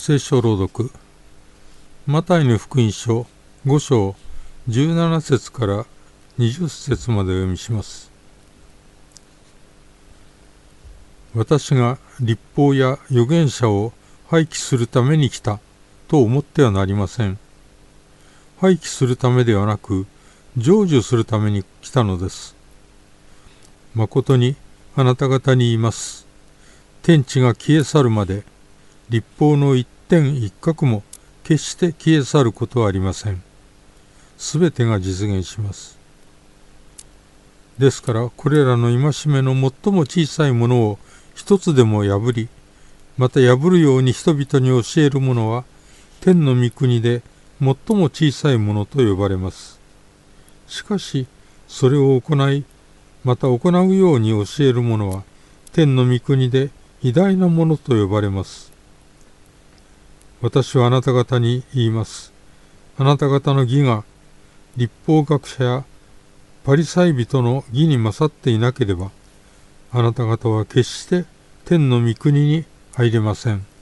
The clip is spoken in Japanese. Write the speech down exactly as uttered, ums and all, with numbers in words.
聖書朗読。マタイの福音書ご章じゅうなな節からにじゅう節までお読みします。私が律法や預言者を廃棄するために来たと思ってはなりません。廃棄するためではなく、成就するために来たのです。まことにあなた方に言います。天地が消え去るまで、律法の一点一角も決して消え去ることはありません。すべてが実現します。ですから、これらの戒めの最も小さいものを一つでも破り、また破るように人々に教えるものは、天の御国で最も小さいものと呼ばれます。しかし、それを行い、また行うように教えるものは、天の御国で偉大なものと呼ばれます。私はあなた方に言います。あなた方の義が、律法学者やパリサイ人の義に勝っていなければ、あなた方は決して天の御国に入れません。